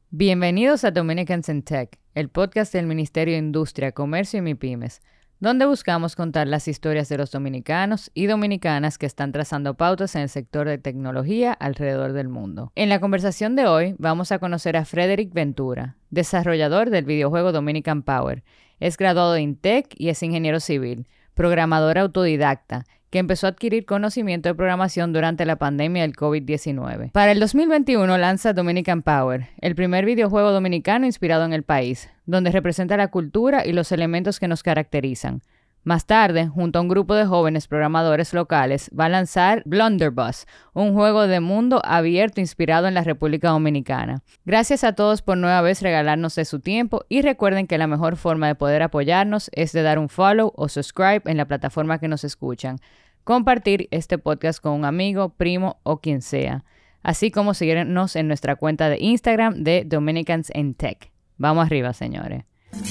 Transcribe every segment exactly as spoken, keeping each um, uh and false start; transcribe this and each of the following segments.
Bienvenidos a Dominicans in Tech, el podcast del Ministerio de Industria, Comercio y MIPYMES, donde buscamos contar las historias de los dominicanos y dominicanas que están trazando pautas en el sector de tecnología alrededor del mundo. En la conversación de hoy vamos a conocer a Frederick Ventura, desarrollador del videojuego Dominican Power. Es graduado de INTEC y es ingeniero civil, programador autodidacta, que empezó a adquirir conocimiento de programación durante la pandemia del COVID diecinueve. Para el dos mil veintiuno lanza Dominican Power, el primer videojuego dominicano inspirado en el país, donde representa la cultura y los elementos que nos caracterizan. Más tarde, junto a un grupo de jóvenes programadores locales, va a lanzar Blunderbuss, un juego de mundo abierto inspirado en la República Dominicana. Gracias a todos por nueva vez regalarnos de su tiempo y recuerden que la mejor forma de poder apoyarnos es de dar un follow o subscribe en la plataforma que nos escuchan, compartir este podcast con un amigo, primo o quien sea, así como seguirnos en nuestra cuenta de Instagram de Dominicans in Tech. Vamos arriba, señores.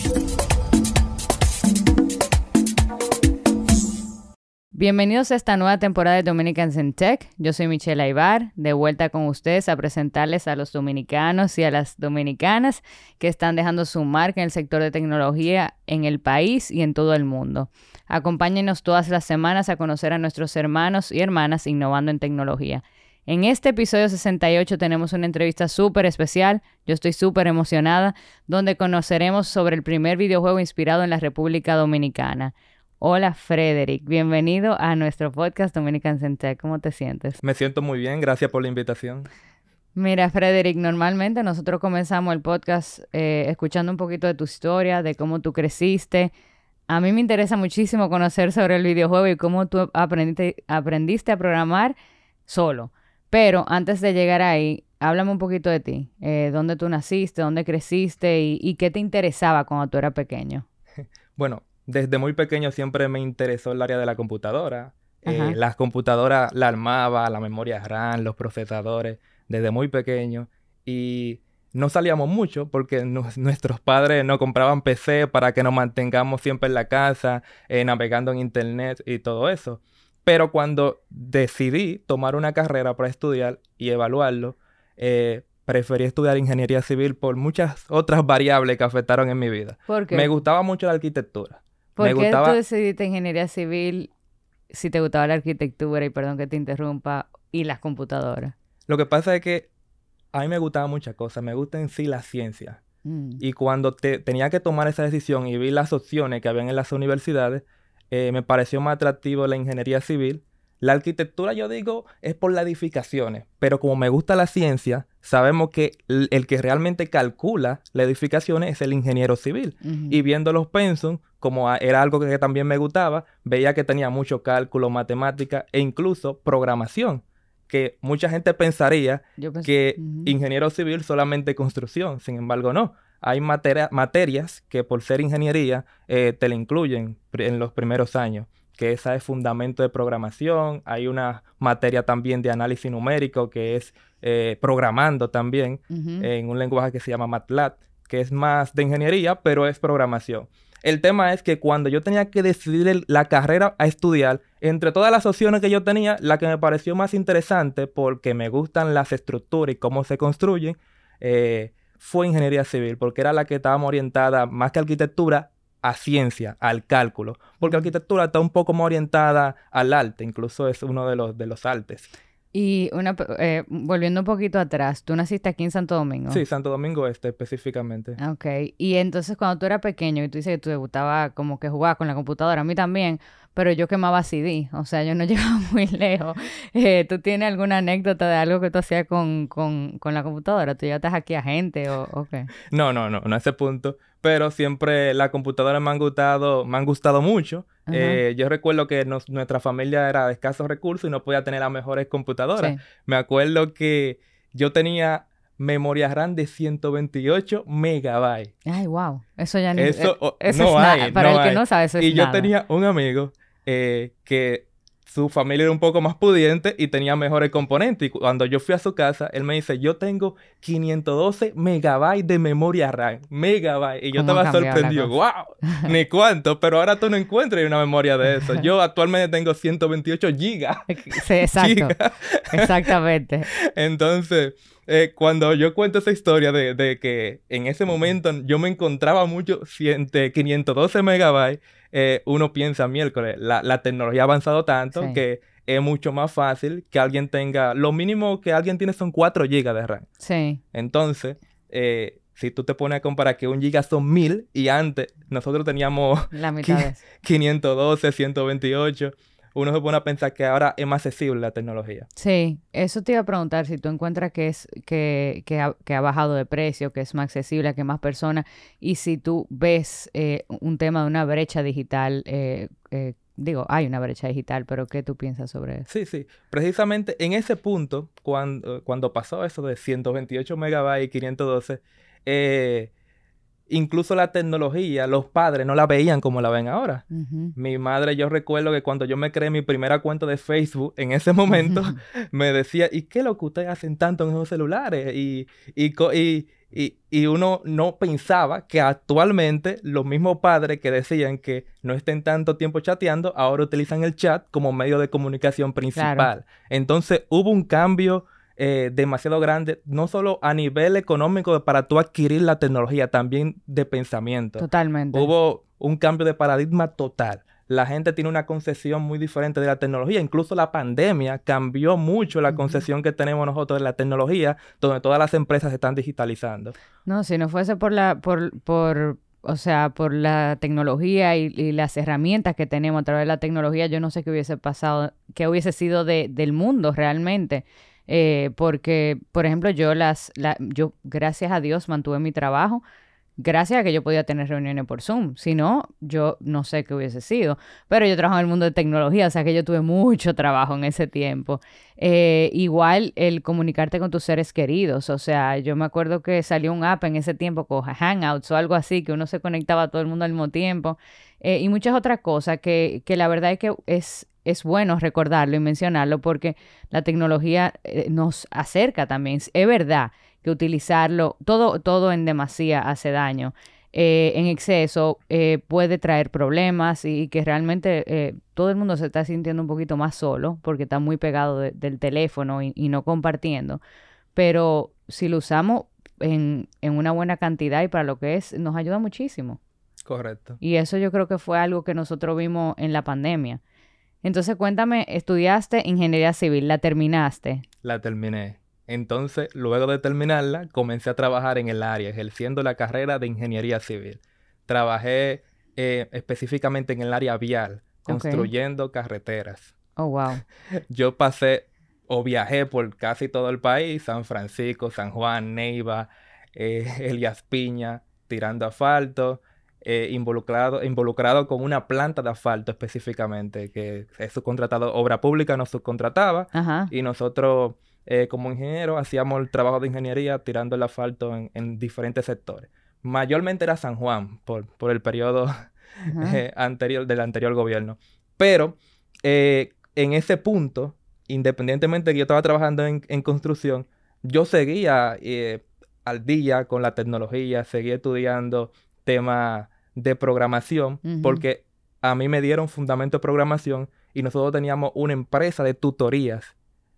Bienvenidos a esta nueva temporada de Dominicans in Tech. Yo soy Michelle Aybar, de vuelta con ustedes a presentarles a los dominicanos y a las dominicanas que están dejando su marca en el sector de tecnología en el país y en todo el mundo. Acompáñenos todas las semanas a conocer a nuestros hermanos y hermanas innovando en tecnología. En este episodio sesenta y ocho tenemos una entrevista súper especial, yo estoy súper emocionada, donde conoceremos sobre el primer videojuego inspirado en la República Dominicana. Hola Frederick, bienvenido a nuestro podcast Dominicans in Tech. ¿Cómo te sientes? Me siento muy bien, gracias por la invitación. Mira Frederick, normalmente nosotros comenzamos el podcast eh, escuchando un poquito de tu historia, de cómo tú creciste. A mí me interesa muchísimo conocer sobre el videojuego y cómo tú aprendiste, aprendiste a programar solo. Pero antes de llegar ahí, háblame un poquito de ti. Eh, ¿Dónde tú naciste? ¿Dónde creciste? Y, ¿Y qué te interesaba cuando tú eras pequeño? Bueno, desde muy pequeño siempre me interesó el área de la computadora. Eh, las computadoras la armaba, la memoria RAM, los procesadores, desde muy pequeño. Y no salíamos mucho porque no, nuestros padres no compraban P C para que nos mantengamos siempre en la casa, eh, navegando en internet y todo eso. Pero cuando decidí tomar una carrera para estudiar y evaluarlo, eh, preferí estudiar ingeniería civil por muchas otras variables que afectaron en mi vida. ¿Por qué? Me gustaba mucho la arquitectura. ¿Por me qué gustaba... tú decidiste ingeniería civil si te gustaba la arquitectura y perdón que te interrumpa, y las computadoras? Lo que pasa es que a mí me gustaba muchas cosas. Me gusta en sí la ciencia. Mm. Y cuando te, tenía que tomar esa decisión y vi las opciones que habían en las universidades, eh, me pareció más atractivo la ingeniería civil. La arquitectura, yo digo, es por las edificaciones. Pero como me gusta la ciencia, sabemos que el, el que realmente calcula las edificaciones es el ingeniero civil. Uh-huh. Y viendo los pensum, como a, era algo que, que también me gustaba, veía que tenía mucho cálculo, matemática e incluso programación. Que mucha gente pensaría pensé, que uh-huh. ingeniero civil solamente construcción. Sin embargo, no. Hay materia, materias que por ser ingeniería eh, te la incluyen en los primeros años. Que esa es fundamento de programación. Hay una materia también de análisis numérico que es eh, programando también uh-huh. eh, en un lenguaje que se llama MATLAB, que es más de ingeniería, pero es programación. El tema es que cuando yo tenía que decidir el, la carrera a estudiar, entre todas las opciones que yo tenía, la que me pareció más interesante, porque me gustan las estructuras y cómo se construyen, eh, fue ingeniería civil, porque era la que estaba orientada más que arquitectura, a ciencia, al cálculo, porque la arquitectura está un poco más orientada al arte, incluso es uno de los, de los artes. Y una eh, volviendo un poquito atrás, ¿tú naciste aquí en Santo Domingo? Sí, Santo Domingo Este específicamente. Ok, y entonces cuando tú eras pequeño y tú dices que tú te gustaba como que jugar con la computadora, a mí también, pero yo quemaba C D, o sea, yo no llegaba muy lejos. Eh, ¿Tú tienes alguna anécdota de algo que tú hacías con, con, con la computadora? ¿Tú llegaste aquí a gente o, o qué? No, no, no, no a ese punto. Pero siempre las computadoras me han gustado, me han gustado mucho. Uh-huh. Eh, yo recuerdo que nos, nuestra familia era de escasos recursos y no podía tener las mejores computadoras. Sí. Me acuerdo que yo tenía memoria RAM de ciento veintiocho megabytes. Ay, wow. Eso ya ni... Eso, eh, eso no es hay, nada. Para no el que hay. no sabe, eso es y nada. Y yo tenía un amigo eh, que su familia era un poco más pudiente y tenía mejores componentes. Y cuando yo fui a su casa, él me dice, yo tengo quinientos doce megabytes de memoria RAM. Megabytes. Y yo estaba sorprendido. ¡Wow! Ni cuánto. Pero ahora tú no encuentras una memoria de eso. Yo actualmente tengo ciento veintiocho gigas. Sí, exacto. Gigas. Exactamente. Entonces, eh, cuando yo cuento esa historia de, de que en ese momento yo me encontraba mucho, quinientos doce megabytes, eh, uno piensa, miércoles, la, la tecnología ha avanzado tanto Sí. que es mucho más fácil que alguien tenga, lo mínimo que alguien tiene son cuatro gigas de RAM. Sí. Entonces, eh, si tú te pones a comparar que un giga son mil y antes nosotros teníamos La mitad de eso. quinientos doce, ciento veintiocho, uno se pone a pensar que ahora es más accesible la tecnología. Sí, eso te iba a preguntar si tú encuentras que es que, que, ha, que ha bajado de precio, que es más accesible a que más personas, y si tú ves eh, un tema de una brecha digital, eh, eh, digo, hay una brecha digital, pero ¿qué tú piensas sobre eso? Sí, sí. Precisamente en ese punto, cuando, cuando pasó eso de ciento veintiocho megabytes y quinientos doce, eh, incluso la tecnología, los padres no la veían como la ven ahora. Uh-huh. Mi madre, yo recuerdo que cuando yo me creé mi primera cuenta de Facebook, en ese momento Uh-huh. me decía, ¿y qué es lo que ustedes hacen tanto en esos celulares? Y, y, co- y, y, y uno no pensaba que actualmente los mismos padres que decían que no estén tanto tiempo chateando, ahora utilizan el chat como medio de comunicación principal. Claro, Entonces hubo un cambio eh, demasiado grande, no solo a nivel económico para tú adquirir la tecnología, también de pensamiento. totalmente. Hubo un cambio de paradigma total. La gente tiene una concepción muy diferente de la tecnología. Incluso la pandemia cambió mucho la Uh-huh. concepción que tenemos nosotros de la tecnología, donde todas las empresas se están digitalizando. No, si no fuese por la, por, por, o sea, por la tecnología y, y las herramientas que tenemos a través de la tecnología, yo no sé qué hubiese pasado, qué hubiese sido de, del mundo realmente. Eh, porque, por ejemplo, yo las, la, yo, gracias a Dios, mantuve mi trabajo, gracias a que yo podía tener reuniones por Zoom. Si no, yo no sé qué hubiese sido. Pero yo trabajo en el mundo de tecnología, o sea que yo tuve mucho trabajo en ese tiempo. Eh, igual el comunicarte con tus seres queridos. O sea, yo me acuerdo que salió un app en ese tiempo con Hangouts o algo así, que uno se conectaba a todo el mundo al mismo tiempo. Eh, y muchas otras cosas que, que la verdad es que es, es bueno recordarlo y mencionarlo porque la tecnología eh, nos acerca también. Es verdad que utilizarlo, todo, todo en demasía hace daño. Eh, en exceso eh, puede traer problemas y, y que realmente eh, todo el mundo se está sintiendo un poquito más solo porque está muy pegado de, del teléfono y, y no compartiendo. Pero si lo usamos en, en una buena cantidad y para lo que es, nos ayuda muchísimo. Correcto. Y eso yo creo que fue algo que nosotros vimos en la pandemia. Entonces, cuéntame, estudiaste ingeniería civil, ¿la terminaste? La terminé. Entonces, luego de terminarla, comencé a trabajar en el área, ejerciendo la carrera de ingeniería civil. Trabajé eh, específicamente en el área vial, Ok. construyendo carreteras. Oh, wow. Yo pasé o viajé por casi todo el país, San Francisco, San Juan, Neiva, eh, Elías Piña, tirando asfalto, eh, involucrado, involucrado con una planta de asfalto específicamente, que es subcontratado, obra pública nos subcontrataba, Ajá. y nosotros eh, como ingenieros hacíamos el trabajo de ingeniería tirando el asfalto en, en diferentes sectores. Mayormente era San Juan, por, por el periodo Ajá. eh, anterior, del anterior gobierno. Pero eh, en ese punto, independientemente de que yo estaba trabajando en, en construcción, yo seguía eh, al día con la tecnología, seguía estudiando temas de programación, Ujú. porque a mí me dieron fundamento de programación y nosotros teníamos una empresa de tutorías.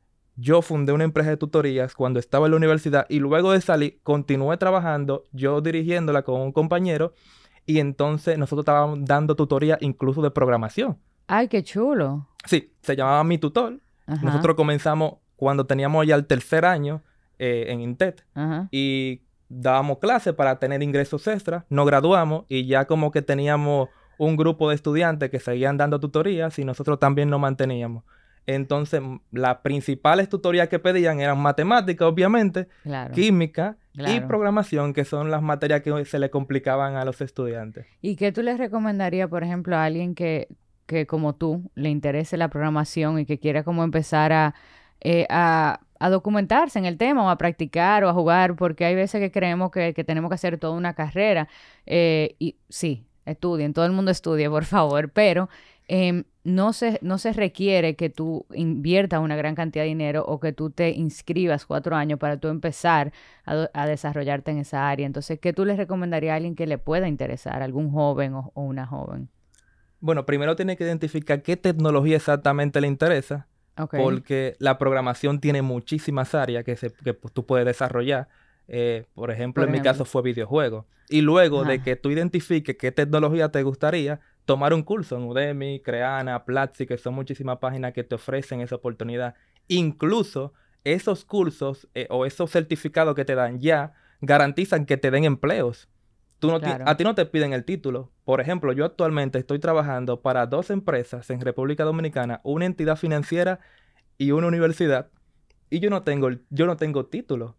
Yo fundé una empresa de tutorías cuando estaba en la universidad y luego de salir continué trabajando, yo dirigiéndola con un compañero, y entonces nosotros estábamos dando tutoría incluso de programación. Ay, qué chulo. Sí, se llamaba Mi Tutor. Ajá. Nosotros comenzamos cuando teníamos ya el tercer año eh, en INTET Ajá. y dábamos clases para tener ingresos extras. Nos graduamos y ya como que teníamos un grupo de estudiantes que seguían dando tutorías y nosotros también nos manteníamos. Entonces, m- las principales tutorías que pedían eran matemáticas, obviamente, Claro. química y Claro. programación, que son las materias que se le complicaban a los estudiantes. ¿Y qué tú les recomendarías, por ejemplo, a alguien que, que como tú le interese la programación y que quiera como empezar a, eh, a, a documentarse en el tema o a practicar o a jugar? Porque hay veces que creemos que, que tenemos que hacer toda una carrera. eh, y sí, estudien, todo el mundo estudie, por favor, pero em, no se, no se requiere que tú inviertas una gran cantidad de dinero o que tú te inscribas cuatro años para tú empezar a, do- a desarrollarte en esa área. Entonces, ¿qué tú le recomendarías a alguien que le pueda interesar, algún joven o, o una joven? Bueno, primero tiene que identificar qué tecnología exactamente le interesa. Okay. Porque la programación tiene muchísimas áreas que, se, que tú puedes desarrollar. Eh, por ejemplo, por en ejemplo. mi caso fue videojuegos. Y luego Ajá. de que tú identifiques qué tecnología te gustaría, tomar un curso en Udemy, Creana, Platzi, que son muchísimas páginas que te ofrecen esa oportunidad. Incluso esos cursos eh, o esos certificados que te dan ya garantizan que te den empleos. Tú no Claro. A ti no te piden el título. Por ejemplo, yo actualmente estoy trabajando para dos empresas en República Dominicana, una entidad financiera y una universidad, y yo no tengo, yo no tengo título,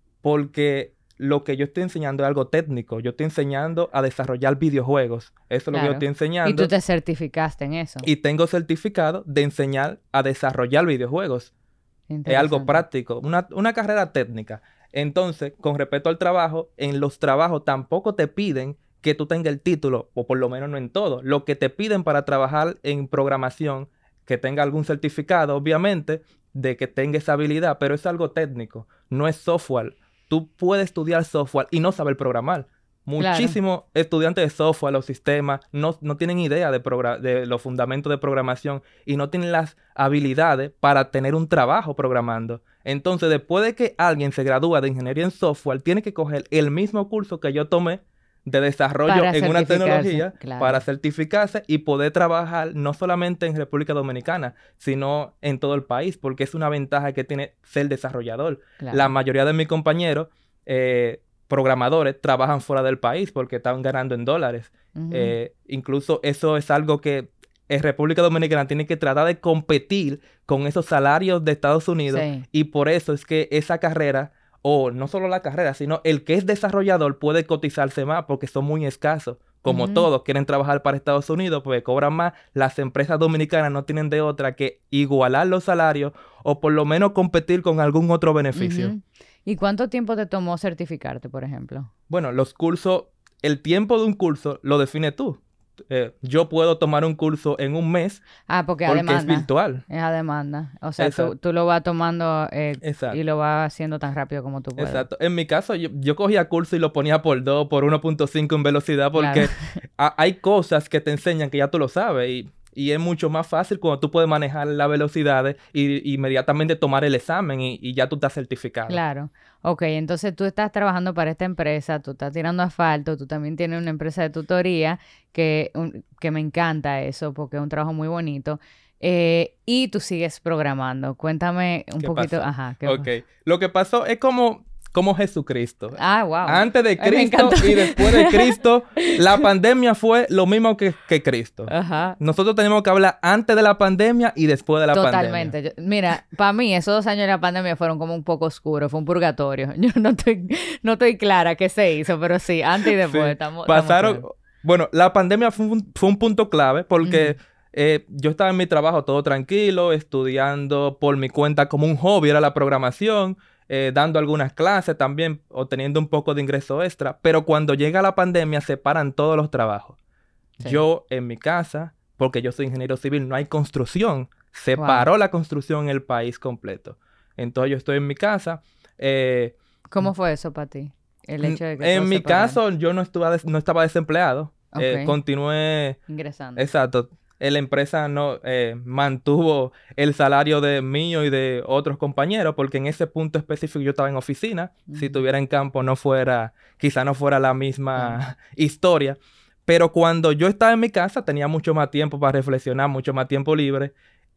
porque lo que yo estoy enseñando es algo técnico. Yo estoy enseñando a desarrollar videojuegos. Eso es lo que yo Claro. estoy Y enseñando. tú te certificaste en eso. Y tengo certificado de enseñar a desarrollar videojuegos. Es algo práctico, una, una carrera técnica. Entonces, con respecto al trabajo, en los trabajos tampoco te piden que tú tengas el título, o por lo menos no en todo. Lo que te piden para trabajar en programación, que tenga algún certificado, obviamente, de que tenga esa habilidad, pero es algo técnico, no es software. Tú puedes estudiar software y no saber programar. Muchísimos Claro. estudiantes de software, los sistemas, no, no tienen idea de, de los fundamentos de programación y no tienen las habilidades para tener un trabajo programando. Entonces, después de que alguien se gradúa de ingeniería en software, tiene que coger el mismo curso que yo tomé de desarrollo Para en una tecnología claro. para certificarse y poder trabajar no solamente en República Dominicana, sino en todo el país, porque es una ventaja que tiene ser desarrollador. Claro. La mayoría de mis compañeros... Eh, programadores trabajan fuera del país porque están ganando en dólares. Uh-huh. Eh, incluso eso es algo que en República Dominicana tiene que tratar de competir con esos salarios de Estados Unidos. Sí. Y por eso es que esa carrera, o no solo la carrera, sino el que es desarrollador puede cotizarse más porque son muy escasos. Como uh-huh. todos quieren trabajar para Estados Unidos, pues cobran más. Las empresas dominicanas no tienen de otra que igualar los salarios o por lo menos competir con algún otro beneficio. Uh-huh. ¿Y cuánto tiempo te tomó certificarte, por ejemplo? Bueno, los cursos, el tiempo de un curso lo define tú. Eh, yo puedo tomar un curso en un mes ah, porque, porque a demanda, es virtual. Es a demanda. O sea, tú, tú lo vas tomando eh, y lo vas haciendo tan rápido como tú puedes. Exacto. En mi caso, yo, yo cogía curso y lo ponía por dos, por uno punto cinco en velocidad porque claro. a, hay cosas que te enseñan que ya tú lo sabes y... Y es mucho más fácil cuando tú puedes manejar las velocidades y, y inmediatamente tomar el examen y, y ya tú estás certificado. Claro. Ok, entonces tú estás trabajando para esta empresa, tú estás tirando asfalto, tú también tienes una empresa de tutoría que, un, que me encanta eso porque es un trabajo muy bonito. Eh, y tú sigues programando. Cuéntame un ¿Qué poquito. pasó? Ajá. ¿qué ok. pasó? Lo que pasó es como... como Jesucristo. Ah, wow. Antes de Cristo y después de Cristo, la pandemia fue lo mismo que, que Cristo. Ajá. Nosotros tenemos que hablar antes de la pandemia y después de la Totalmente. pandemia. Totalmente. Mira, para mí esos dos años de la pandemia fueron como un poco oscuros, fue un purgatorio. Yo no estoy, no estoy clara qué se hizo, pero sí, antes y después. Sí. Estamos, Pasaron... estamos bueno, la pandemia fue un, fue un punto clave porque... Uh-huh. Eh, yo estaba en mi trabajo todo tranquilo, estudiando por mi cuenta como un hobby, era la programación, eh, dando algunas clases también, obteniendo un poco de ingreso extra. Pero cuando llega la pandemia, se paran todos los trabajos. Sí. Yo en mi casa, porque yo soy ingeniero civil, no hay construcción. Se wow. paró la construcción en el país completo. Entonces yo estoy en mi casa. Eh, ¿Cómo fue eso para ti? El hecho de que en mi caso, yo no, estuve, no estaba desempleado. Okay. Eh, continué... ingresando. Exacto. La empresa no eh, mantuvo el salario de mío y de otros compañeros, porque en ese punto específico yo estaba en oficina. Uh-huh. Si estuviera en campo no fuera, quizá no fuera la misma uh-huh. historia. Pero cuando yo estaba en mi casa tenía mucho más tiempo para reflexionar, mucho más tiempo libre.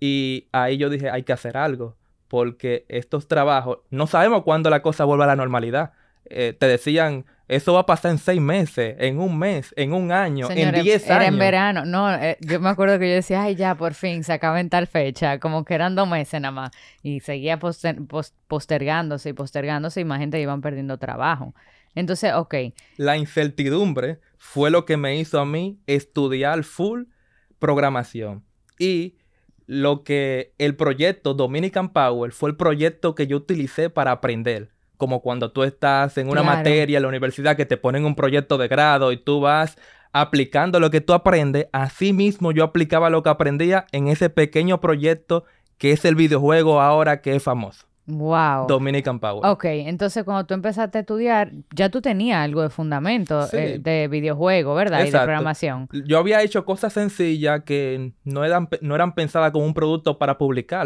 Y ahí yo dije, hay que hacer algo, porque estos trabajos, no sabemos cuándo la cosa vuelva a la normalidad. Eh, te decían... Eso va a pasar en seis meses, en un mes, en un año, Señora, en diez años. Era en verano. No, eh, yo me acuerdo que yo decía, ay, ya, por fin, se acaba en tal fecha. Como que eran dos meses nada más. Y seguía poster post postergándose y postergándose y más gente iban perdiendo trabajo. Entonces, ok. La incertidumbre fue lo que me hizo a mí estudiar full programación. Y lo que el proyecto Dominican Power fue el proyecto que yo utilicé para aprender. Como cuando tú estás en una claro. materia en la universidad que te ponen un proyecto de grado y tú vas aplicando lo que tú aprendes. Así mismo yo aplicaba lo que aprendía en ese pequeño proyecto que es el videojuego ahora que es famoso. Wow. Dominican Power. Ok, entonces cuando tú empezaste a estudiar, ya tú tenías algo de fundamento sí. eh, de videojuego, ¿verdad? Exacto. Y de programación. Yo había hecho cosas sencillas que no eran, no eran pensadas como un producto para publicarse,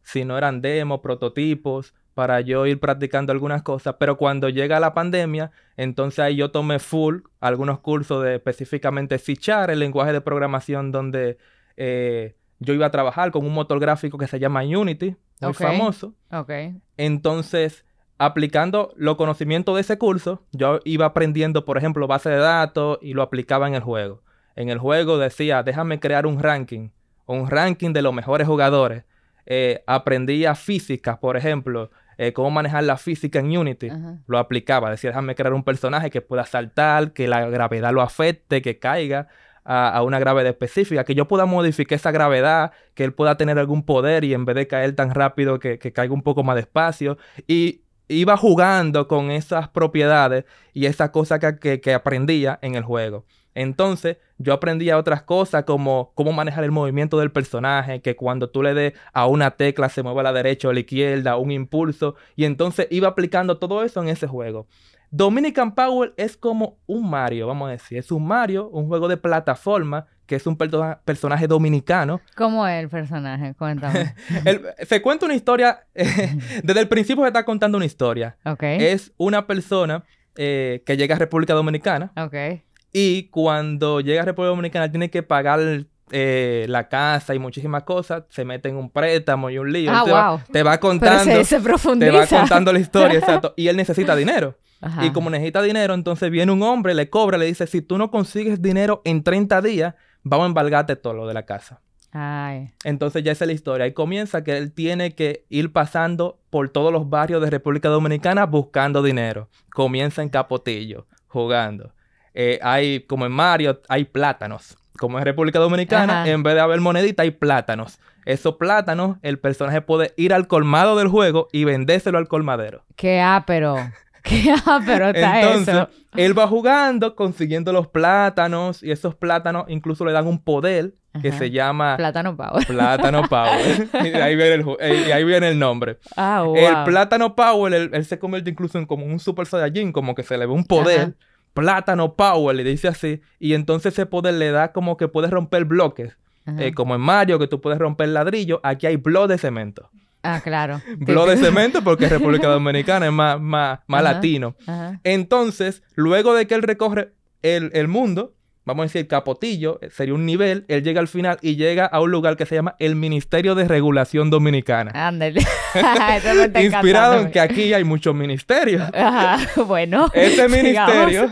sino eran demos, prototipos, para yo ir practicando algunas cosas. Pero cuando llega la pandemia, entonces ahí yo tomé full algunos cursos de específicamente C Sharp, el lenguaje de programación donde eh, yo iba a trabajar con un motor gráfico que se llama Unity, muy Okay. famoso. Okay. Entonces, aplicando los conocimientos de ese curso, yo iba aprendiendo, por ejemplo, base de datos y lo aplicaba en el juego. En el juego decía, déjame crear un ranking, un ranking de los mejores jugadores. Eh, aprendía física, por ejemplo, eh, cómo manejar la física en Unity. Ajá. Lo aplicaba, decía, déjame crear un personaje que pueda saltar, que la gravedad lo afecte, que caiga a, a una gravedad específica, que yo pueda modificar esa gravedad, que él pueda tener algún poder y en vez de caer tan rápido que, que caiga un poco más despacio. Y iba jugando con esas propiedades y esas cosas que, que, que aprendía en el juego. Entonces, yo aprendía otras cosas como cómo manejar el movimiento del personaje, que cuando tú le des a una tecla se mueva a la derecha o a la izquierda, un impulso, y entonces iba aplicando todo eso en ese juego. Dominican Power es como un Mario, vamos a decir. Es un Mario, un juego de plataforma, que es un perso- personaje dominicano. ¿Cómo es el personaje? Cuéntame. El- se cuenta una historia, eh, desde el principio se está contando una historia. Ok. Es una persona eh, que llega a República Dominicana. Ok. Y cuando llega a República Dominicana tiene que pagar eh, la casa y muchísimas cosas. Se mete en un préstamo y un lío. Ah, Él te, va, wow. te va Pero contando, se, se te profundiza. va contando la historia, exacto. Y él necesita dinero. Ajá. Y como necesita dinero, entonces viene un hombre, le cobra, le dice, si tú no consigues dinero en treinta días, vamos a embargarte todo lo de la casa. Ay. Entonces ya esa es la historia. Y comienza que él tiene que ir pasando por todos los barrios de República Dominicana buscando dinero. Comienza en Capotillo, jugando. Eh, hay, como en Mario, hay plátanos. Como en República Dominicana, Ajá. en vez de haber monedita, hay plátanos. Esos plátanos, el personaje puede ir al colmado del juego y vendérselo al colmadero. Qué ápero. Qué ápero está Entonces, eso. él va jugando, consiguiendo los plátanos, y esos plátanos incluso le dan un poder que Ajá. se llama Plátano Power. Plátano Power. Y de ahí viene el, ju- eh, y ahí viene el nombre. Ah, wow. El Plátano Power, él, él se convierte incluso en como un Super Saiyajin, como que se le ve un poder. Ajá. Plátano Power, le dice así. Y entonces ese poder le da como que puedes romper bloques. Ajá. Eh, como en Mario, que tú puedes romper ladrillo. Aquí hay bloques de cemento. Ah, claro. Bloques de cemento porque República Dominicana es más, más, más Ajá. latino. Ajá. Entonces, luego de que él recorre el, el mundo, vamos a decir Capotillo, eh, sería un nivel, él llega al final y llega a un lugar que se llama el Ministerio de Regulación Dominicana. Ándale. Eso me está Inspirado en encantando. que aquí hay muchos ministerios. Ajá. Bueno. Ese sigamos. ministerio,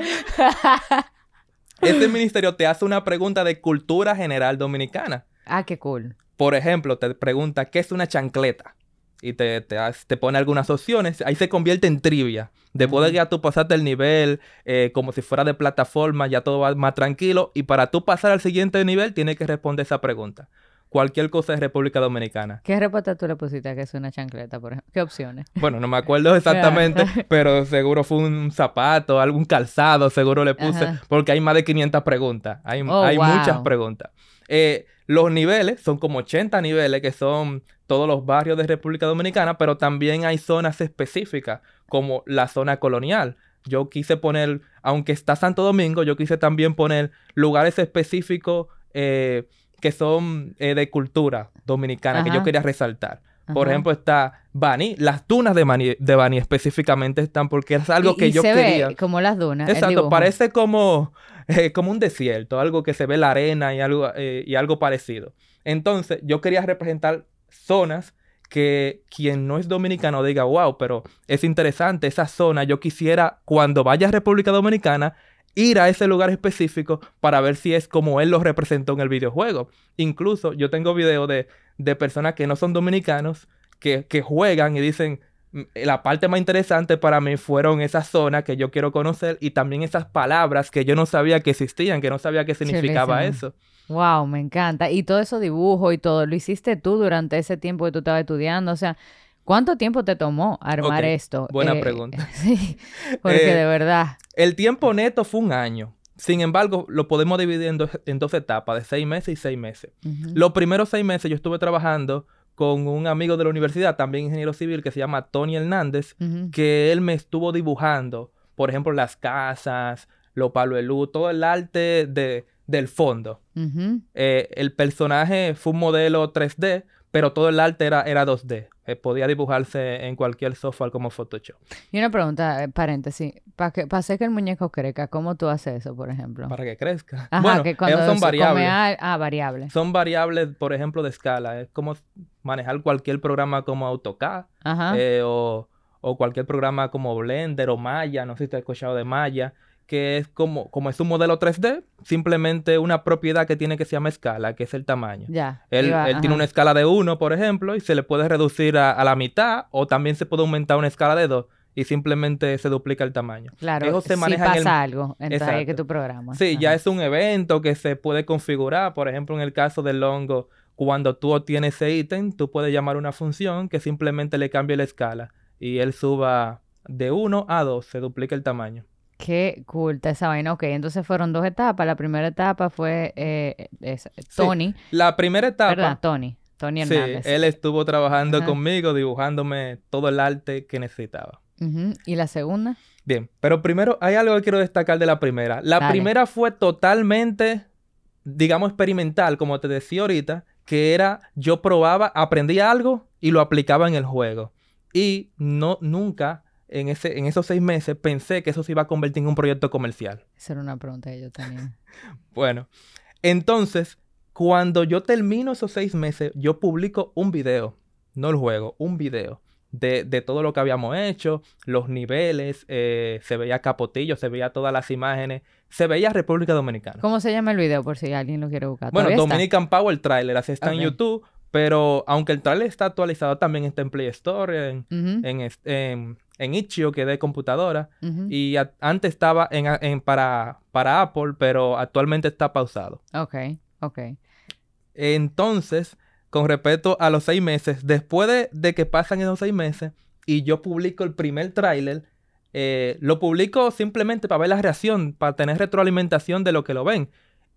ese ministerio te hace una pregunta de cultura general dominicana. Ah, qué cool. Por ejemplo, te pregunta, ¿qué es una chancleta? Y te, te, hace- te pone algunas opciones. Ahí se convierte en trivia. Después de que ya tú pasaste el nivel, eh, como si fuera de plataforma, ya todo va más tranquilo. Y para tú pasar al siguiente nivel, tienes que responder esa pregunta. Cualquier cosa de República Dominicana. ¿Qué respuesta tú le pusiste a que es una chancleta, por ejemplo? ¿Qué opciones? Bueno, no me acuerdo exactamente, pero seguro fue un zapato, algún calzado, seguro le puse, Ajá. porque hay más de quinientas preguntas. Hay, Oh, hay wow. muchas preguntas. Eh, los niveles son como ochenta niveles, que son todos los barrios de República Dominicana, pero también hay zonas específicas, como la zona colonial. Yo quise poner, aunque está Santo Domingo, yo quise también poner lugares específicos eh, que son eh, de cultura dominicana, que yo Ajá. quería resaltar. Por Ajá. ejemplo, está Bani. Las dunas de Bani, de Bani específicamente están porque es algo Y- que y yo se quería. ve como las dunas, el Exacto, dibujo. parece como, eh, como un desierto, algo que se ve la arena y algo, eh, y algo parecido. Entonces, yo quería representar zonas que quien no es dominicano diga, wow, pero es interesante esa zona. Yo quisiera, cuando vaya a República Dominicana, ir a ese lugar específico para ver si es como él lo representó en el videojuego. Incluso yo tengo videos de, de personas que no son dominicanos que, que juegan y dicen, "Mm, la parte más interesante para mí fueron esas zonas que yo quiero conocer y también esas palabras que yo no sabía que existían, que no sabía qué significaba Chulísimo. eso". Wow, me encanta. Y todo eso dibujo y todo, ¿lo hiciste tú durante ese tiempo que tú estabas estudiando? O sea, ¿cuánto tiempo te tomó armar Ok, esto? buena Eh, pregunta. Sí, porque Eh, de verdad. El tiempo neto fue un año. Sin embargo, lo podemos dividir en dos, en dos etapas, de seis meses y seis meses. Ujú. Los primeros seis meses yo estuve trabajando con un amigo de la universidad, también ingeniero civil, que se llama Tony Hernández, Ujú. que él me estuvo dibujando, por ejemplo, las casas, los palos de luz, todo el arte de, del fondo. Ujú. Eh, el personaje fue un modelo tres D, pero todo el arte era, era dos D. Eh, podía dibujarse en cualquier software como Photoshop. Y una pregunta, eh, paréntesis. Para que, para hacer que el muñeco crezca, ¿cómo tú haces eso, por ejemplo? Para que crezca. Ajá, bueno, que cuando ellos son se variables. come a- ah, variables. Son variables, por ejemplo, de escala. Es como manejar cualquier programa como AutoCAD Ajá. eh, o, o cualquier programa como Blender o Maya. No sé si te has escuchado de Maya. Que es como, como es un modelo tres D, simplemente una propiedad que tiene que se llama escala, que es el tamaño. Ya. Él, iba- él tiene ajá. una escala de uno, por ejemplo, y se le puede reducir a, a la mitad, o también se puede aumentar una escala de dos y simplemente se duplica el tamaño. Claro, Eso se si maneja pasa en el... algo, entonces ahí es que Exacto. tu programa. Sí, ya Ajá. es un evento que se puede configurar. Por ejemplo, en el caso del hongo, cuando tú obtienes ese ítem, tú puedes llamar una función que simplemente le cambie la escala y él suba de uno a dos, se duplica el tamaño. Qué cool está esa vaina. Ok, entonces fueron dos etapas. La primera etapa fue eh, esa- Sí, Tony, la primera ¿verdad? etapa, Tony. Tony sí, Hernández. él estuvo trabajando Ajá. conmigo, dibujándome todo el arte que necesitaba. Ujú. ¿Y la segunda? Bien, pero primero hay algo que quiero destacar de la primera. La Dale. primera fue totalmente, digamos, experimental, como te decía ahorita, que era yo probaba, aprendía algo y lo aplicaba en el juego. Y no, nunca en, ese, en esos seis meses pensé que eso se iba a convertir en un proyecto comercial. Esa era una pregunta que yo tenía. Bueno, entonces, cuando yo termino esos seis meses, yo publico un video, no el juego, un video de, de todo lo que habíamos hecho, los niveles, eh, se veía Capotillo, se veía todas las imágenes, se veía República Dominicana. ¿Cómo se llama el video por si alguien lo quiere buscar? Bueno, ¿Todavía está? Dominican Power Trailer, así está Ok. en YouTube, pero aunque el trailer está actualizado, también está en Play Store, en, Ujú, en, es- en, en Itch.io, que es de computadora, ujú. y a- antes estaba en, a- en para, para Apple, pero actualmente está pausado. Ok, ok. Entonces, con respecto a los seis meses, después de, de que pasan esos seis meses y yo publico el primer tráiler, eh, lo publico simplemente para ver la reacción, para tener retroalimentación de lo que lo ven.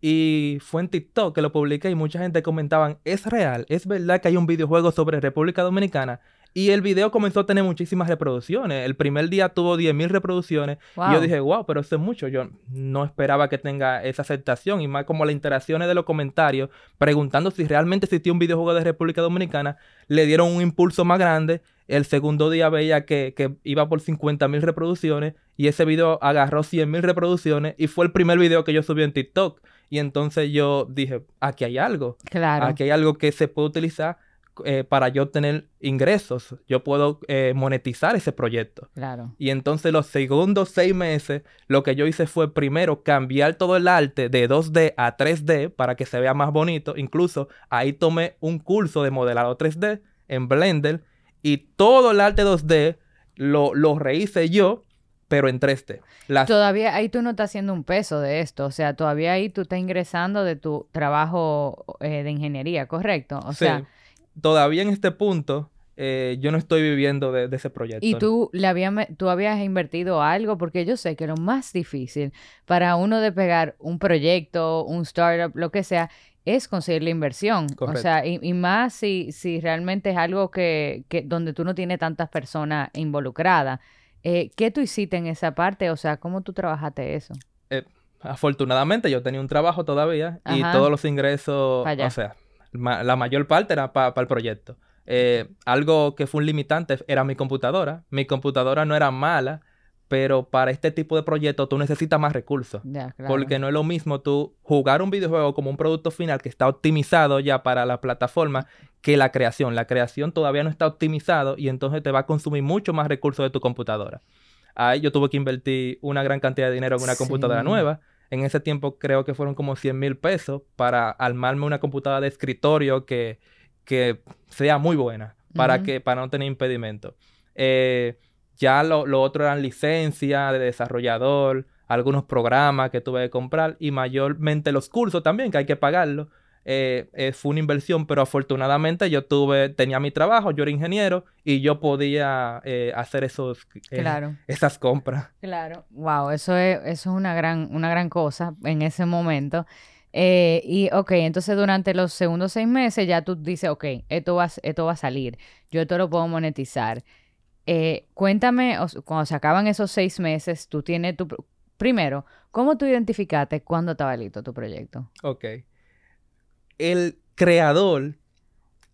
Y fue en TikTok que lo publiqué y mucha gente comentaban, es real, es verdad que hay un videojuego sobre República Dominicana. Y el video comenzó a tener muchísimas reproducciones. El primer día tuvo diez mil reproducciones. Wow. Y yo dije, wow, pero eso es mucho. Yo no esperaba que tenga esa aceptación. Y más como las interacciones de los comentarios, preguntando si realmente existía un videojuego de República Dominicana, le dieron un impulso más grande. El segundo día veía que, que iba por cincuenta mil reproducciones. Y ese video agarró cien mil reproducciones. Y fue el primer video que yo subí en TikTok. Y entonces yo dije, aquí hay algo. Claro. Aquí hay algo que se puede utilizar eh, para yo tener ingresos. Yo puedo eh, monetizar ese proyecto. Claro. Y entonces los segundos seis meses, lo que yo hice fue primero cambiar todo el arte de dos D a tres D para que se vea más bonito. Incluso ahí tomé un curso de modelado tres D en Blender y todo el arte dos D lo, lo rehice yo, pero en tres D. Las... Todavía ahí tú no estás haciendo un peso de esto, o sea, todavía ahí tú estás ingresando de tu trabajo eh, de ingeniería, ¿correcto? O sí, sea, todavía en este punto eh, yo no estoy viviendo de, de ese proyecto. y tú le había, me- tú habías invertido algo, porque yo sé que lo más difícil para uno despegar un proyecto, un startup, lo que sea, es conseguir la inversión. Correcto. O sea, y, y más si, si realmente es algo que, que donde tú no tienes tantas personas involucradas. Eh, ¿qué tú hiciste en esa parte? O sea, ¿cómo tú trabajaste eso? Eh, afortunadamente yo tenía un trabajo todavía y Ajá. todos los ingresos, Pa' allá. o sea, ma- la mayor parte era para el proyecto. Eh, algo que fue un limitante era mi computadora. Mi computadora no era mala, pero para este tipo de proyectos tú necesitas más recursos. Ya, claro. Porque no es lo mismo tú jugar un videojuego como un producto final que está optimizado ya para la plataforma que la creación. La creación todavía no está optimizado y entonces te va a consumir mucho más recursos de tu computadora. Ahí yo tuve que invertir una gran cantidad de dinero en una Sí. computadora nueva. En ese tiempo creo que fueron como cien mil pesos para armarme una computadora de escritorio que, que sea muy buena para, Ujú. que, para no tener impedimento. Eh, ya lo, lo otro eran licencias de desarrollador, algunos programas que tuve que comprar y mayormente los cursos también, que hay que pagarlos. Eh, eh, fue una inversión, pero afortunadamente yo tuve, tenía mi trabajo, yo era ingeniero y yo podía eh, hacer esos, eh, Claro. esas compras. Claro, wow, eso es, eso es una gran, una gran cosa en ese momento. Eh, y ok, entonces durante los segundos seis meses ya tú dices, ok, esto va, a- esto va a salir, yo esto lo puedo monetizar. Eh, cuéntame, o s- cuando se acaban esos seis meses, tú tienes tu... pr- Primero, ¿cómo tú identificaste cuándo estaba listo tu proyecto? Ok. El creador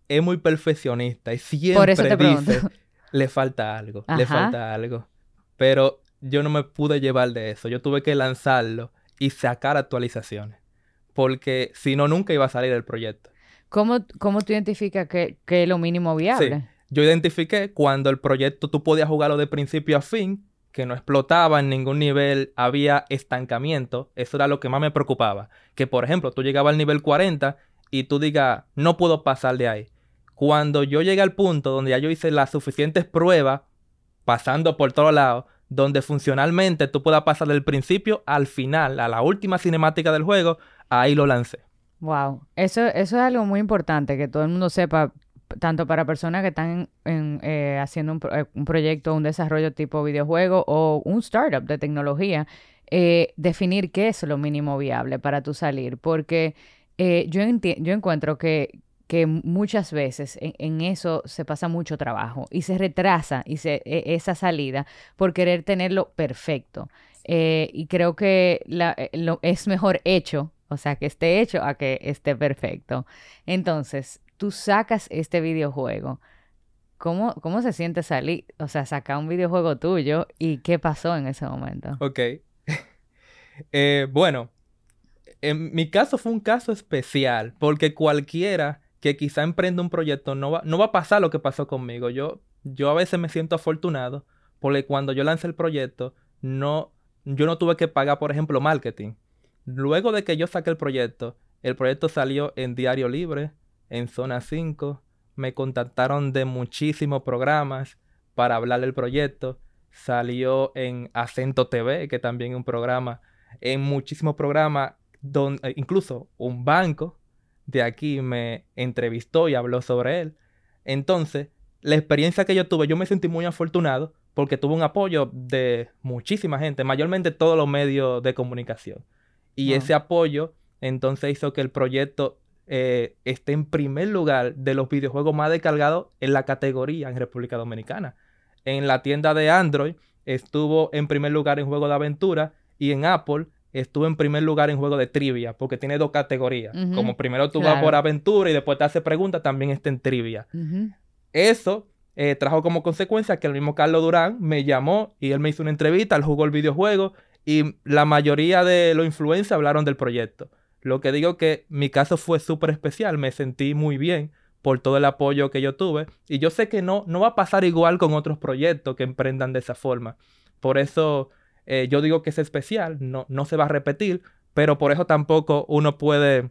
es muy perfeccionista y siempre Por eso te pregunto. dice, le falta algo, Ajá. le falta algo. Pero yo no me pude llevar de eso. Yo tuve que lanzarlo y sacar actualizaciones. Porque si no, nunca iba a salir el proyecto. ¿Cómo, cómo tú identificas que, que es lo mínimo viable? Sí, yo identifiqué cuando el proyecto tú podías jugarlo de principio a fin, que no explotaba en ningún nivel, había estancamiento. Eso era lo que más me preocupaba. Que, por ejemplo, tú llegabas al nivel cuarenta y tú digas, no puedo pasar de ahí. Cuando yo llegué al punto donde ya yo hice las suficientes pruebas, pasando por todos lados, donde funcionalmente tú puedas pasar del principio al final, a la última cinemática del juego, ahí lo lancé. Wow, eso, eso es algo muy importante, que todo el mundo sepa, tanto para personas que están en, eh, haciendo un, pro- eh, un proyecto, un desarrollo tipo videojuego o un startup de tecnología, eh, definir qué es lo mínimo viable para tu salir, porque eh, yo, enti- yo encuentro que, que muchas veces en, en eso se pasa mucho trabajo y se retrasa y se, e- esa salida por querer tenerlo perfecto. Eh, y creo que la- eh, lo, es mejor hecho, o sea, que esté hecho a que esté perfecto. Entonces, tú sacas este videojuego. ¿Cómo, cómo se siente salir? O sea, sacar un videojuego tuyo y qué pasó en ese momento. Ok. Eh, bueno, en mi caso fue un caso especial, porque cualquiera que quizá emprenda un proyecto no va, no va a pasar lo que pasó conmigo. Yo, yo a veces me siento afortunado porque cuando yo lancé el proyecto, no, yo no tuve que pagar, por ejemplo, marketing. Luego de que yo saqué el proyecto, el proyecto salió en Diario Libre, en Zona cinco, me contactaron de muchísimos programas para hablar del proyecto, salió en Acento T V, que también es un programa, en muchísimos programas, donde, incluso un banco de aquí me entrevistó y habló sobre él. Entonces, la experiencia que yo tuve, yo me sentí muy afortunado porque tuve un apoyo de muchísima gente, mayormente todos los medios de comunicación. Y Wow. ese apoyo entonces hizo que el proyecto eh, esté en primer lugar de los videojuegos más descargados en la categoría en República Dominicana. En la tienda de Android estuvo en primer lugar en juego de aventura y en Apple estuvo en primer lugar en juego de trivia, porque tiene dos categorías. Ujú, Como primero tú vas por claro. aventura y después te hace preguntas, también está en trivia. Ujú. Eso eh, trajo como consecuencia que el mismo Carlos Durán me llamó y él me hizo una entrevista, él jugó el videojuego y la mayoría de los influencers hablaron del proyecto. Lo que digo que mi caso fue súper especial, me sentí muy bien por todo el apoyo que yo tuve y yo sé que no, no va a pasar igual con otros proyectos que emprendan de esa forma. Por eso eh, yo digo que es especial, no, no se va a repetir, pero por eso tampoco uno puede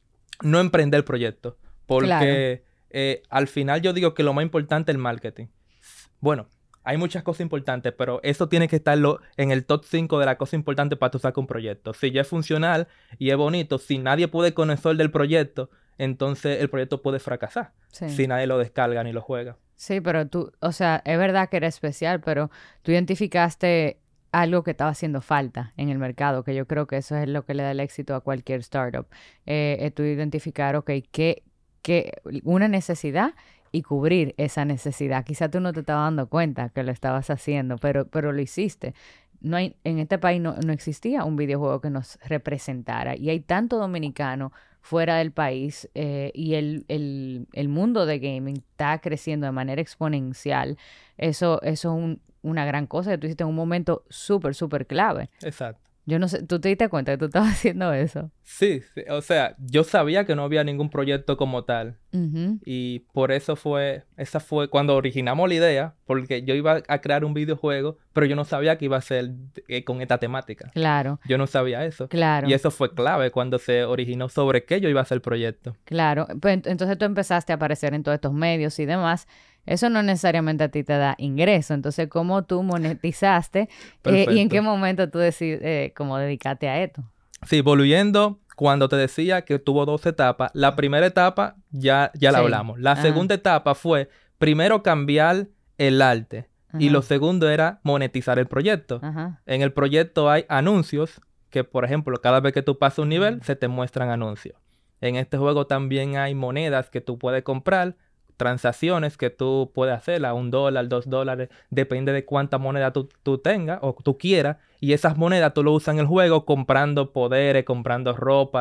no emprender el proyecto, Claro. porque eh, al final yo digo que lo más importante es el marketing. Bueno, hay muchas cosas importantes, pero eso tiene que estar lo- en el top cinco de las cosas importantes para tú sacar un proyecto. Si ya es funcional y es bonito, si nadie puede conocer del proyecto, entonces el proyecto puede fracasar. Sí. Si nadie lo descarga ni lo juega. Sí, pero tú, o sea, es verdad que era especial, pero tú identificaste algo que estaba haciendo falta en el mercado, que yo creo que eso es lo que le da el éxito a cualquier startup. Eh, eh, tú identificar, ok, qué, qué, una necesidad y cubrir esa necesidad. Quizá tú no te estabas dando cuenta que lo estabas haciendo, pero, pero lo hiciste. No hay, en este país no, no existía un videojuego que nos representara y hay tanto dominicano fuera del país eh, y el, el, el mundo de gaming está creciendo de manera exponencial. Eso, eso es un- una gran cosa que tú hiciste en un momento súper, súper clave. Exacto. Yo no sé, ¿tú te diste cuenta que tú estabas haciendo eso? Sí, sí, o sea, yo sabía que no había ningún proyecto como tal. Ujú. Y por eso fue, esa fue cuando originamos la idea, porque yo iba a crear un videojuego, pero yo no sabía que iba a ser eh, con esta temática. Claro, Yo no sabía eso. Y claro, eso fue clave cuando se originó sobre qué yo iba a hacer el proyecto. claro. Pues, ent- entonces tú empezaste a aparecer en todos estos medios y demás. Eso no necesariamente a ti te da ingreso. Entonces, ¿cómo tú monetizaste eh, y en qué Perfecto. momento tú decides eh, cómo dedicarte a esto? Sí, volviendo, cuando te decía que tuvo dos etapas, la primera etapa ya, ya la Sí, hablamos. La ajá, segunda etapa fue primero cambiar el arte y lo ajá, segundo era monetizar el proyecto. ajá. En el proyecto hay anuncios que, por ejemplo, cada vez que tú pasas un nivel, se te muestran anuncios. En este juego también hay monedas que tú puedes comprar, transacciones que tú puedes hacer a un dólar, dos dólares, depende de cuánta moneda tú, tú tengas o tú quieras. Y esas monedas tú lo usas en el juego comprando poderes, comprando ropa,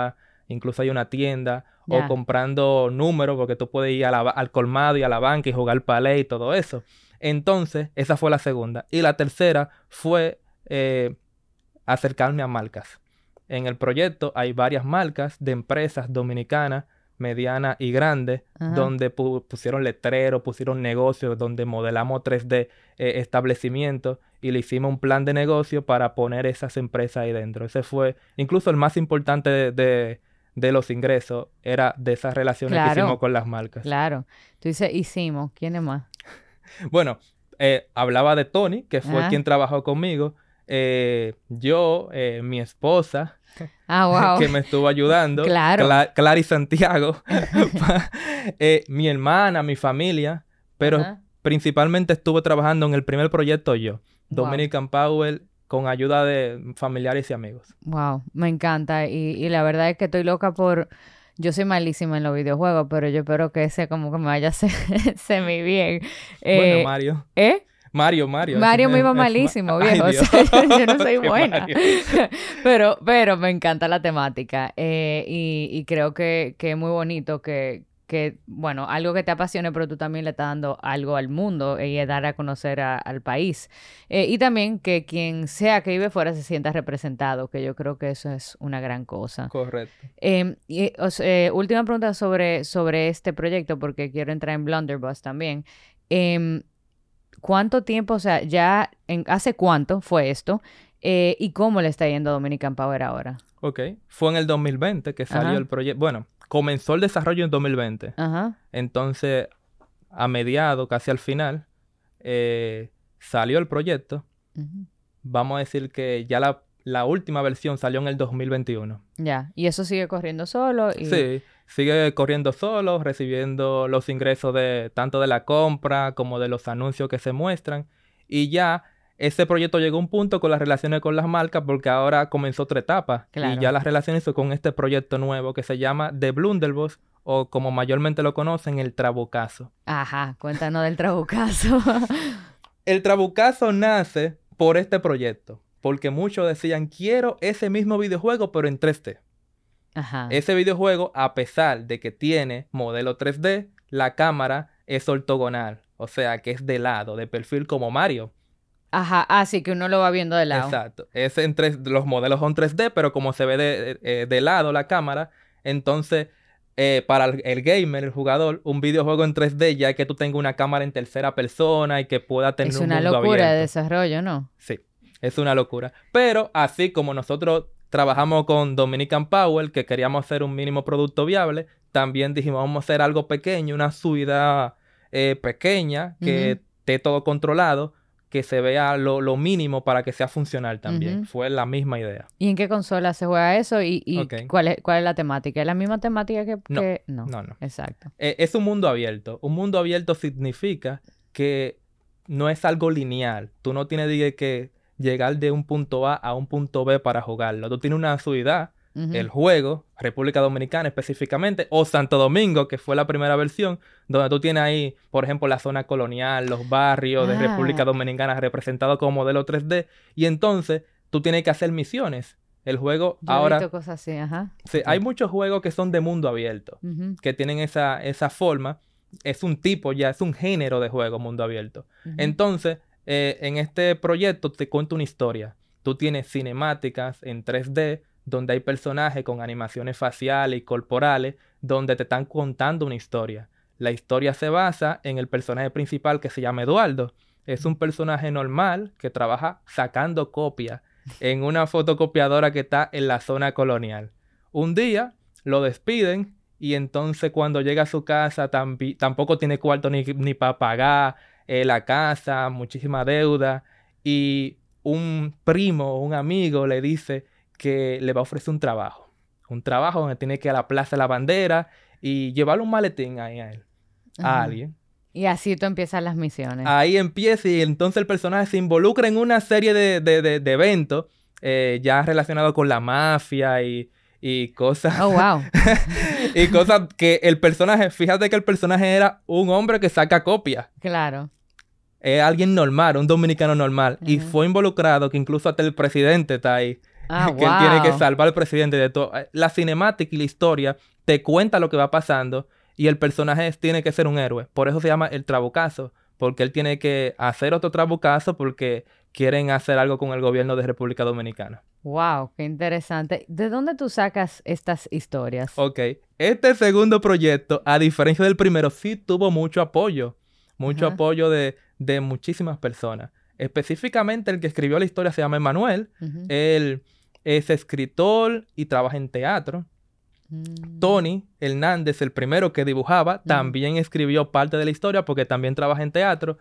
incluso hay una tienda, yeah. o comprando números, porque tú puedes ir a la, al colmado y a la banca y jugar palé y todo eso. Entonces, esa fue la segunda. Y la tercera fue eh, acercarme a marcas. En el proyecto hay varias marcas de empresas dominicanas, medianas y grandes, uh-huh. donde pu- pusieron letreros, pusieron negocios, donde modelamos tres D eh, establecimientos y le hicimos un plan de negocio para poner esas empresas ahí dentro. Ese fue incluso el más importante de, de, de los ingresos, era de esas relaciones claro, que hicimos con las marcas. Claro. Tú dices, hicimos. ¿Quién es más? Bueno, eh, hablaba de Tony, que fue Ajá. quien trabajó conmigo. Eh, yo, eh, mi esposa, ah, wow. que me estuvo ayudando, claro. Cla- Clary Santiago, eh, mi hermana, mi familia, pero Ajá. principalmente estuve trabajando en el primer proyecto yo, Wow. Dominican Power, con ayuda de familiares y amigos. Wow, me encanta y, y la verdad es que estoy loca por... Yo soy malísima en los videojuegos, pero yo espero que ese como que me vaya a ser semi bien. Eh, Bueno, Mario. ¿Eh? Mario, Mario. Mario me iba es, malísimo, es, viejo. ay, O sea, yo no soy buena. pero, pero me encanta la temática. Eh, y, y creo que, que es muy bonito que, que, bueno, algo que te apasione, pero tú también le estás dando algo al mundo y es dar a conocer a, al país. Eh, y también que quien sea que vive fuera se sienta representado, que yo creo que eso es una gran cosa. Correcto. Eh, y, o sea, eh, última pregunta sobre, sobre este proyecto, porque quiero entrar en Blunderbuss también. Eh, ¿Cuánto tiempo, o sea, ya, en, hace cuánto fue esto? Eh, ¿Y cómo le está yendo a Dominican Power ahora? Ok. Fue en el dos mil veinte que salió Ajá. el proyecto. Bueno, comenzó el desarrollo en dos mil veinte. Ajá. Entonces, a mediado, casi al final, eh, salió el proyecto. Uh-huh. Vamos a decir que ya la, la última versión salió en el dos mil veintiuno. Ya. ¿Y eso sigue corriendo solo? Y... Sí. Sigue corriendo solo, recibiendo los ingresos de tanto de la compra como de los anuncios que se muestran. Y ya ese proyecto llegó a un punto con las relaciones con las marcas porque ahora comenzó otra etapa. Claro. Y ya las relaciones son con este proyecto nuevo que se llama The Blunderbuss, o como mayormente lo conocen, el Trabucazo. Ajá, cuéntanos del Trabucazo. El Trabucazo nace por este proyecto, porque muchos decían, quiero ese mismo videojuego pero en tres D. Ajá. Ese videojuego, a pesar de que tiene modelo tres D, la cámara es ortogonal. O sea, que es de lado, de perfil como Mario. Ajá, así que uno lo va viendo de lado. Exacto. Es en tres, los modelos son tres D, pero como se ve de, de, de lado la cámara, entonces, eh, para el, el gamer, el jugador, un videojuego en tres D ya es que tú tengas una cámara en tercera persona y que pueda tener es un mundo una abierto. locura de desarrollo, ¿no? Sí, es una locura. Pero así como nosotros trabajamos con Dominican Power, que queríamos hacer un mínimo producto viable, también dijimos, vamos a hacer algo pequeño, una subida eh, pequeña, que uh-huh. esté todo controlado, que se vea lo, lo mínimo para que sea funcional también. Uh-huh. Fue la misma idea. ¿Y en qué consola se juega eso? ¿Y, y okay. ¿cuál, es, cuál es la temática? ¿Es la misma temática que...? No, que... no. no, no. Exacto. Eh, es un mundo abierto. Un mundo abierto significa que no es algo lineal. Tú no tienes que... que llegar de un punto A a un punto B para jugarlo. Tú tienes una ciudad, uh-huh. el juego, República Dominicana específicamente, o Santo Domingo, que fue la primera versión, donde tú tienes ahí, por ejemplo, la zona colonial, los barrios ah. de República Dominicana representados como modelo tres D, y entonces tú tienes que hacer misiones. El juego Yo ahora... he visto cosas así, ajá. Sí, okay. Hay muchos juegos que son de mundo abierto, uh-huh. que tienen esa, esa forma. Es un tipo ya, es un género de juego mundo abierto. Uh-huh. Entonces... Eh, en este proyecto te cuento una historia. Tú tienes cinemáticas en tres D, donde hay personajes con animaciones faciales y corporales, donde te están contando una historia. La historia se basa en el personaje principal que se llama Eduardo. Es un personaje normal que trabaja sacando copias en una fotocopiadora que está en la zona colonial. Un día lo despiden y entonces cuando llega a su casa tamp- tampoco tiene cuarto ni, ni para pagar Eh, la casa, muchísima deuda, y un primo, un amigo le dice que le va a ofrecer un trabajo. Un trabajo donde tiene que ir a la Plaza de la Bandera y llevarle un maletín ahí a él, a Ajá. alguien. Y así tú empiezas las misiones. Ahí empieza y entonces el personaje se involucra en una serie de, de, de, de eventos eh, ya relacionados con la mafia y... y cosas... Oh, wow. y cosas que el personaje... Fíjate que el personaje era un hombre que saca copias. Claro. Es alguien normal, un dominicano normal. Uh-huh. Y fue involucrado, que incluso hasta el presidente está ahí. Ah, que wow. él tiene que salvar al presidente de todo. La cinemática y la historia te cuenta lo que va pasando y el personaje tiene que ser un héroe. Por eso se llama el trabucazo, porque él tiene que hacer otro trabucazo porque quieren hacer algo con el gobierno de República Dominicana. Wow, qué interesante. ¿De dónde tú sacas estas historias? Ok, este segundo proyecto, a diferencia del primero, sí tuvo mucho apoyo. Mucho Ajá. apoyo de, de muchísimas personas. Específicamente el que escribió la historia se llama Emanuel. Ujú. Él es escritor y trabaja en teatro. Mm. Tony Hernández, el primero que dibujaba, Ujú. también escribió parte de la historia porque también trabaja en teatro.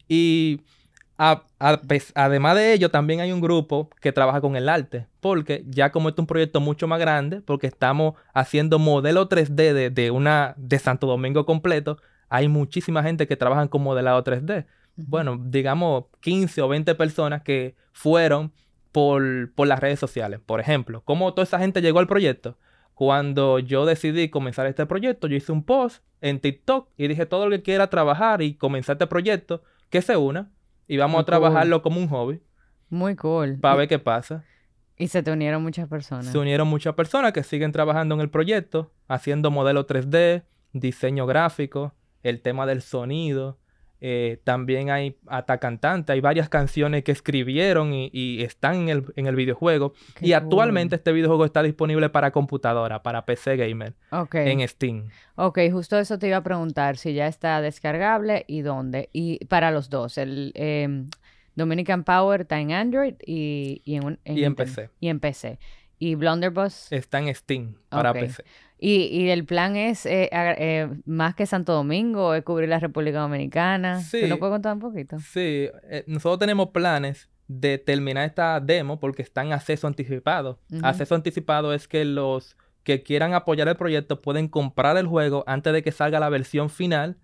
Y a- a- pues, además de ello, también hay un grupo que trabaja con el arte. Porque ya como este es un proyecto mucho más grande, porque estamos haciendo modelo tres D de, de, una, de Santo Domingo completo, hay muchísima gente que trabaja con modelado tres D. Ujú. Bueno, digamos quince o veinte personas que fueron por, por las redes sociales. Por ejemplo, ¿cómo toda esa gente llegó al proyecto? Cuando yo decidí comenzar este proyecto, yo hice un post en TikTok y dije todo el que quiera trabajar y comenzar este proyecto, que se una y vamos Muy a trabajarlo cool. como un hobby Muy cool. para Y, ver qué pasa. y se te unieron muchas personas. Se unieron muchas personas que siguen trabajando en el proyecto, haciendo modelo tres D, diseño gráfico, el tema del sonido. Eh, también hay hasta cantantes, hay varias canciones que escribieron y, y están en el, en el videojuego. Qué Y actualmente cool. este videojuego está disponible para computadora, para P C gamer, Ok. en Steam. Ok, justo eso te iba a preguntar, si ya está descargable y dónde. Y para los dos, el em, Dominican Power está en Android y, y en, un- en Y en Nintendo- P C. Y en P C. Y Blunderbuss, Está en Steam para ok. P C. Y, y el plan es eh, agra- eh, más que Santo Domingo, es cubrir la República Dominicana. ¿Tú nos Sí, puedes contar un poquito? sí. eh, nosotros tenemos planes de terminar esta demo porque está en acceso anticipado. Ujú. Acceso anticipado es que los que quieran apoyar el proyecto pueden comprar el juego antes de que salga la versión final,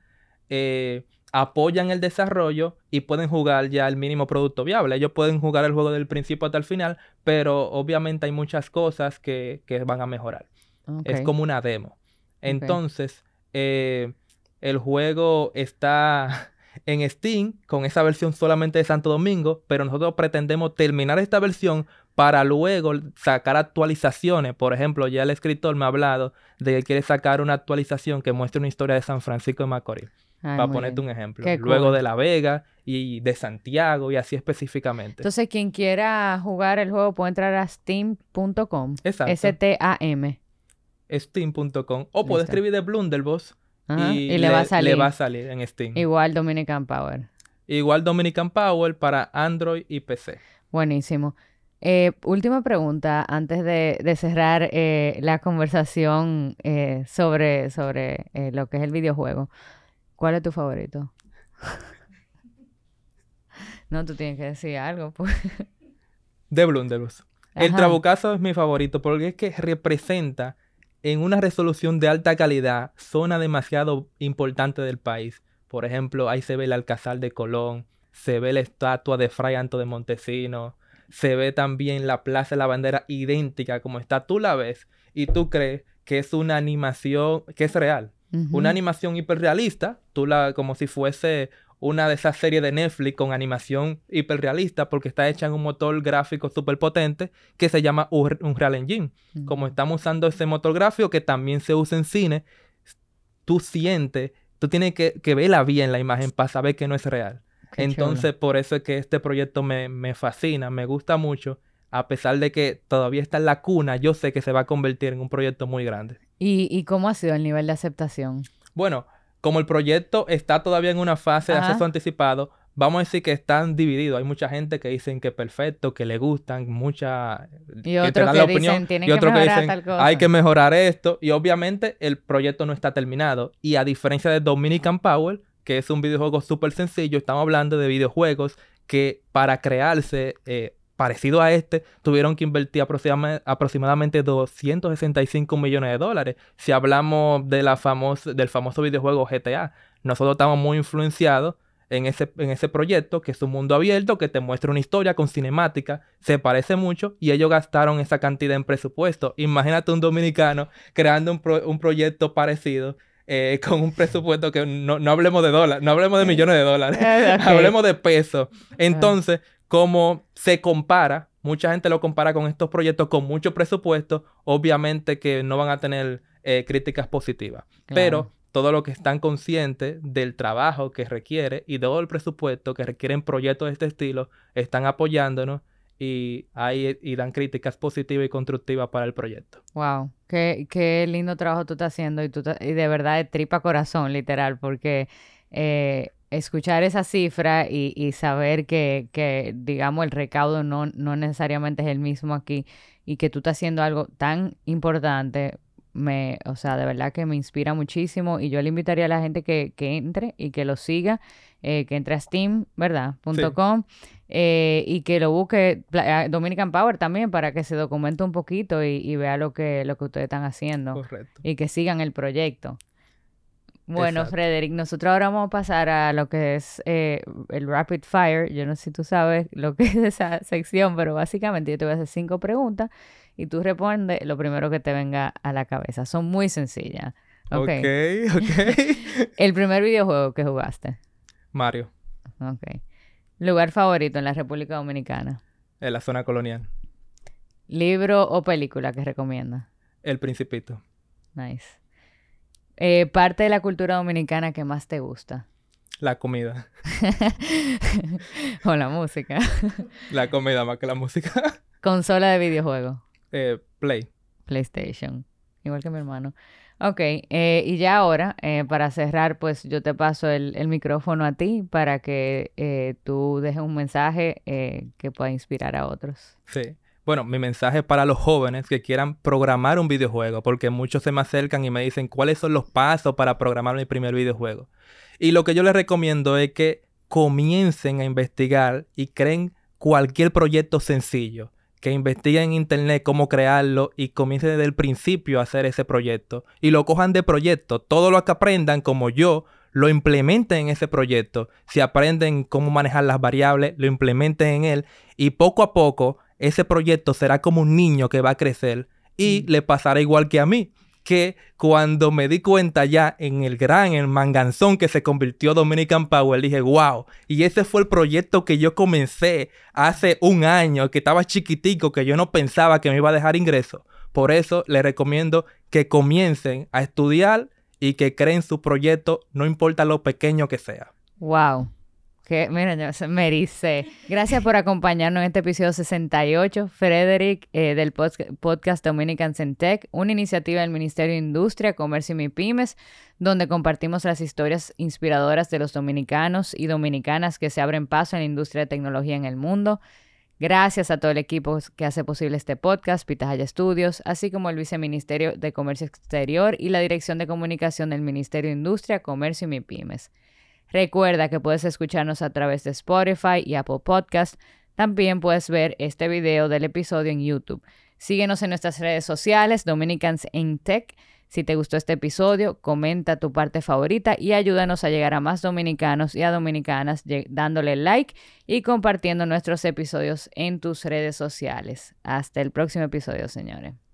eh, apoyan el desarrollo y pueden jugar ya el mínimo producto viable. Ellos pueden jugar el juego del principio hasta el final, pero obviamente hay muchas cosas que, que van a mejorar. Es Ok, como una demo. ok. Entonces, eh, el juego está en Steam con esa versión solamente de Santo Domingo, pero nosotros pretendemos terminar esta versión para luego sacar actualizaciones. Por ejemplo, ya el escritor me ha hablado de que quiere sacar una actualización que muestre una historia de San Francisco de Macorís. Ay, Para muy ponerte bien. un ejemplo. Qué Luego cool. de La Vega y de Santiago y así específicamente. Entonces, quien quiera jugar el juego puede entrar a steam punto com. Exacto. S T A M. Steam punto com. O puede Listo. escribir de Blunderbuss Ajá, y, y le va a le salir. va a salir en Steam. Igual Dominican Power. Igual Dominican Power para Android y P C. Buenísimo. Eh, última pregunta antes de, de cerrar eh, la conversación eh, sobre, sobre eh, lo que es el videojuego. ¿Cuál es tu favorito? No, tú tienes que decir algo, pues. De Blunderbuss. El Ajá. Trabucazo es mi favorito porque es que representa en una resolución de alta calidad zona demasiado importante del país. Por ejemplo, ahí se ve el Alcázar de Colón, se ve la estatua de Fray Anto de Montesinos, se ve también la Plaza de la Bandera idéntica como está. Tú la ves y tú crees que es una animación, que es real. Ujú. Una animación hiperrealista, tú la, como si fuese una de esas series de Netflix con animación hiperrealista porque está hecha en un motor gráfico súper potente que se llama Ur- Unreal Engine. Como Ujú. estamos usando ese motor gráfico que también se usa en cine, tú sientes, tú tienes que, que verla bien la imagen para saber que no es real. Qué Entonces, por eso es que este proyecto me, me fascina, me gusta mucho. A pesar de que todavía está en la cuna, yo sé que se va a convertir en un proyecto muy grande. ¿Y, y cómo ha sido el nivel de aceptación? Bueno, como el proyecto está todavía en una fase de Ajá. acceso anticipado, vamos a decir que están divididos. Hay mucha gente que dicen que perfecto, que le gustan, mucha Y que te otros dan que la dicen, opinión, "Tienen y que otros que mejorar dicen, tal cosa". hay que mejorar esto. Y obviamente el proyecto no está terminado. Y a diferencia de Dominican Power, que es un videojuego súper sencillo, estamos hablando de videojuegos que para crearse eh, parecido a este, tuvieron que invertir aproxima- aproximadamente doscientos sesenta y cinco millones de dólares. Si hablamos de la famosa, del famoso videojuego G T A, nosotros estamos muy influenciados en ese, en ese proyecto, que es un mundo abierto, que te muestra una historia con cinemática, se parece mucho, y ellos gastaron esa cantidad en presupuesto. Imagínate un dominicano creando un, pro- un proyecto parecido, eh, con un presupuesto que no, no hablemos de dólares, no hablemos de millones de dólares, Eh, ok. hablemos de pesos. Entonces, como se compara mucha gente lo compara con estos proyectos con mucho presupuesto, obviamente que no van a tener eh, críticas positivas. Claro. Pero todo lo que están conscientes del trabajo que requiere y de todo el presupuesto que requieren proyectos de este estilo, están apoyándonos y, ahí, y dan críticas positivas y constructivas para el proyecto. Wow, qué, qué lindo trabajo tú estás haciendo y, tú y de verdad de tripa corazón, literal, porque eh, escuchar esa cifra y, y saber que, que, digamos, el recaudo no, no necesariamente es el mismo aquí y que tú estás haciendo algo tan importante, me, o sea, de verdad que me inspira muchísimo y yo le invitaría a la gente que, que entre y que lo siga, eh, que entre a steam, ¿verdad? Punto com, sí. eh, y que lo busque Dominican Power también para que se documente un poquito y, y vea lo que, lo que ustedes están haciendo. Correcto. Y que sigan el proyecto. Bueno, Exacto. Frederick, nosotros ahora vamos a pasar a lo que es eh, el Rapid Fire. Yo no sé si tú sabes lo que es esa sección, pero básicamente yo te voy a hacer cinco preguntas y tú respondes lo primero que te venga a la cabeza. Son muy sencillas. Ok, ok. okay. El primer videojuego que jugaste. Mario. Ok. Lugar favorito en la República Dominicana. En la zona colonial. Libro o película que recomiendas. El Principito. Nice. Eh, parte de la cultura dominicana que más te gusta. La comida. O la música. La comida más que la música. Consola de videojuego. Eh, Play. PlayStation. Igual que mi hermano. Ok, eh, y ya ahora, eh, para cerrar, pues yo te paso el, el micrófono a ti para que eh, tú dejes un mensaje eh, que pueda inspirar a otros. Sí. Bueno, mi mensaje es para los jóvenes que quieran programar un videojuego, porque muchos se me acercan y me dicen cuáles son los pasos para programar mi primer videojuego. Y lo que yo les recomiendo es que comiencen a investigar y creen cualquier proyecto sencillo. Que investiguen en internet cómo crearlo y comiencen desde el principio a hacer ese proyecto. Y lo cojan de proyecto. Todo lo que aprendan, como yo, lo implementen en ese proyecto. Si aprenden cómo manejar las variables, lo implementen en él. Y poco a poco, ese proyecto será como un niño que va a crecer. Y mm. le pasará igual que a mí. Que cuando me di cuenta ya en el gran, el manganzón que se convirtió Dominican Power, dije, wow, y ese fue el proyecto que yo comencé hace un año, que estaba chiquitico, que yo no pensaba que me iba a dejar ingresos. Por eso les recomiendo que comiencen a estudiar y que creen su proyecto, no importa lo pequeño que sea. Wow. Que, mira, yo me ericé. Gracias por acompañarnos en este episodio sesenta y ocho. Frederick, eh, del pod- podcast Dominicans in Tech, una iniciativa del Ministerio de Industria, Comercio y MIPYMES, donde compartimos las historias inspiradoras de los dominicanos y dominicanas que se abren paso en la industria de tecnología en el mundo. Gracias a todo el equipo que hace posible este podcast, Pitahaya Studios, así como el Viceministerio de Comercio Exterior y la Dirección de Comunicación del Ministerio de Industria, Comercio y MIPYMES. Recuerda que puedes escucharnos a través de Spotify y Apple Podcast. También puedes ver este video del episodio en YouTube. Síguenos en nuestras redes sociales, Dominicans in Tech. Si te gustó este episodio, comenta tu parte favorita y ayúdanos a llegar a más dominicanos y a dominicanas dándole like y compartiendo nuestros episodios en tus redes sociales. Hasta el próximo episodio, señores.